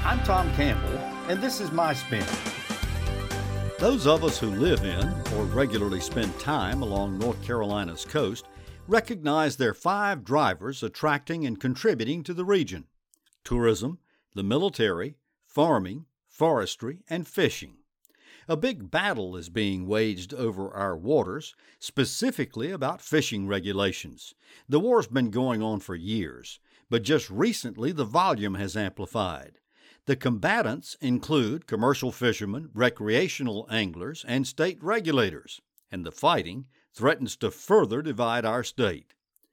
I'm Tom Campbell, and this is My Spin. Those of us who live in or regularly spend time along North Carolina's coast recognize there are 5 drivers attracting and contributing to the region: tourism, the military, farming, forestry, and fishing. A big battle is being waged over our waters, specifically about fishing regulations. The war's been going on for years, but just recently the volume has amplified. The combatants include commercial fishermen, recreational anglers, and state regulators, and the fighting threatens to further divide our state.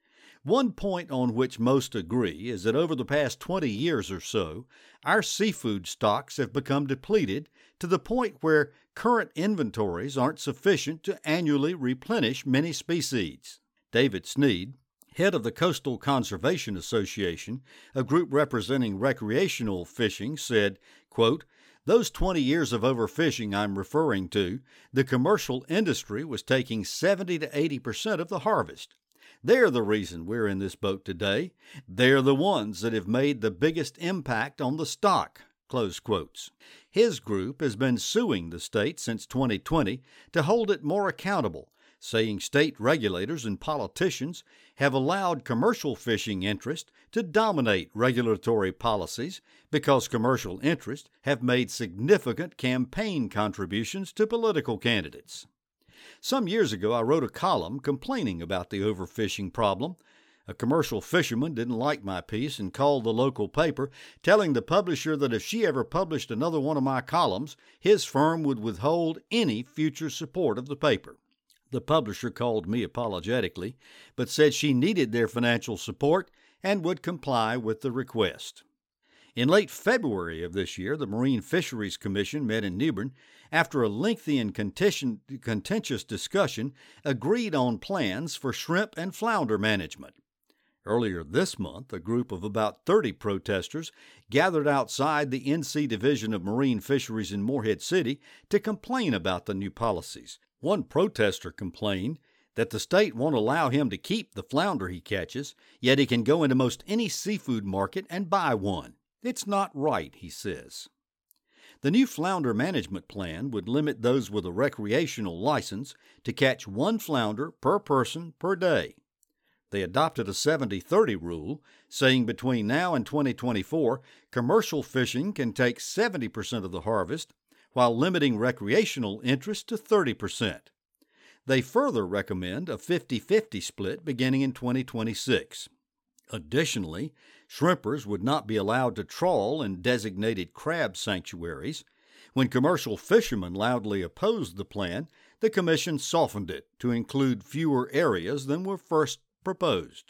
One point on which most agree is that over the past 20 years or so, our seafood stocks have become depleted to the point where current inventories aren't sufficient to annually replenish many species. David Sneed, head of the Coastal Conservation Association, a group representing recreational fishing, said, quote, "Those 20 years of overfishing I'm referring to, the commercial industry was taking 70 to 80% of the harvest. They're the reason we're in this boat today. They're the ones that have made the biggest impact on the stock." Close quotes. His group has been suing the state since 2020 to hold it more accountable, saying state regulators and politicians have allowed commercial fishing interests to dominate regulatory policies because commercial interests have made significant campaign contributions to political candidates. Some years ago, I wrote a column complaining about the overfishing problem. A commercial fisherman didn't like my piece and called the local paper, telling the publisher that if she ever published another one of my columns, his firm would withhold any future support of the paper. The publisher called me apologetically, but said she needed their financial support and would comply with the request. In late February of this year, the Marine Fisheries Commission met in New Bern. After a lengthy and contentious discussion, agreed on plans for shrimp and flounder management. Earlier this month, a group of about 30 protesters gathered outside the NC Division of Marine Fisheries in Morehead City to complain about the new policies. One protester complained that the state won't allow him to keep the flounder he catches, yet he can go into most any seafood market and buy one. It's not right, he says. The new flounder management plan would limit those with a recreational license to catch 1 flounder per person per day. They adopted a 70-30 rule, saying between now and 2024, commercial fishing can take 70% of the harvest, while limiting recreational interest to 30%. They further recommend a 50-50 split beginning in 2026. Additionally, shrimpers would not be allowed to trawl in designated crab sanctuaries. When commercial fishermen loudly opposed the plan, the commission softened it to include fewer areas than were first proposed.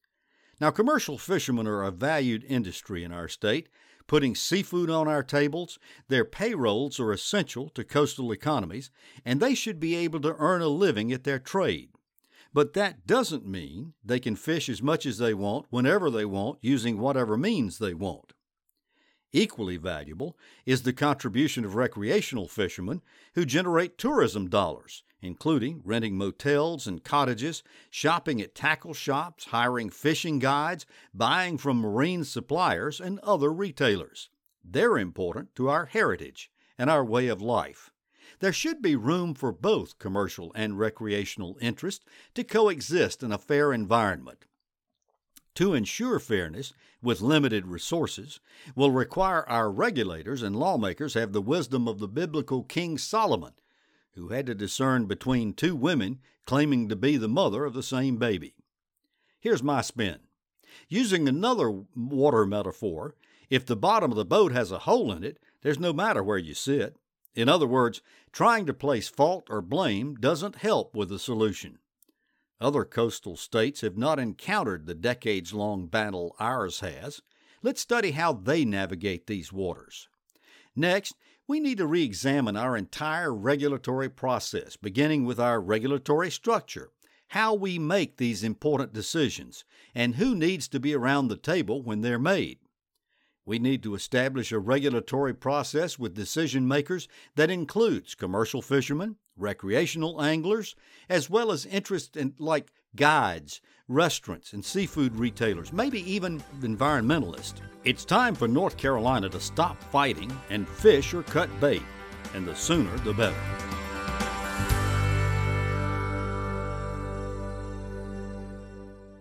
Now, commercial fishermen are a valued industry in our state, putting seafood on our tables. Their payrolls are essential to coastal economies, and they should be able to earn a living at their trade. But that doesn't mean they can fish as much as they want, whenever they want, using whatever means they want. Equally valuable is the contribution of recreational fishermen who generate tourism dollars, including renting motels and cottages, shopping at tackle shops, hiring fishing guides, buying from marine suppliers, and other retailers. They're important to our heritage and our way of life. There should be room for both commercial and recreational interests to coexist in a fair environment. To ensure fairness with limited resources will require our regulators and lawmakers have the wisdom of the biblical King Solomon, who had to discern between 2 women claiming to be the mother of the same baby. Here's my spin. Using another water metaphor, if the bottom of the boat has a hole in it, there's no matter where you sit. In other words, trying to place fault or blame doesn't help with the solution. Other coastal states have not encountered the decades-long battle ours has. Let's study how they navigate these waters. Next, we need to re-examine our entire regulatory process, beginning with our regulatory structure, how we make these important decisions, and who needs to be around the table when they're made. We need to establish a regulatory process with decision makers that includes commercial fishermen, recreational anglers, as well as interests like guides, restaurants, and seafood retailers, maybe even environmentalists. It's time for North Carolina to stop fighting and fish or cut bait, and the sooner the better.